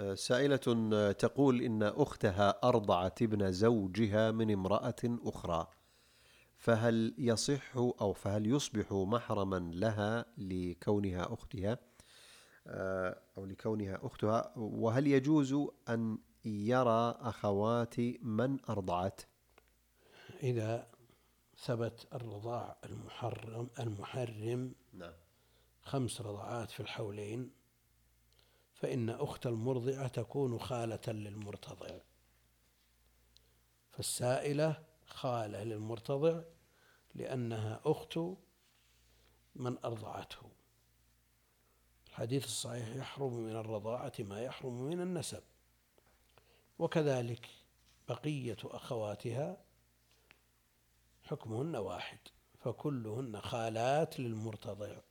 سائلة تقول إن أختها أرضعت ابن زوجها من امرأة أخرى، فهل يصح أو فهل يصبح محرما لها لكونها أختها أو لكونها أختها، وهل يجوز أن يرى أخوات من أرضعت؟ إذا ثبت الرضاع المحرم نعم. 5 رضعات في الحولين، فإن أخت المرضعة تكون خالة للمرتضع، فالسائلة خالة للمرتضع لأنها أخت من أرضعته. الحديث الصحيح يحرم من الرضاعة ما يحرم من النسب، وكذلك بقية أخواتها حكمهن واحد، فكلهن خالات للمرتضع.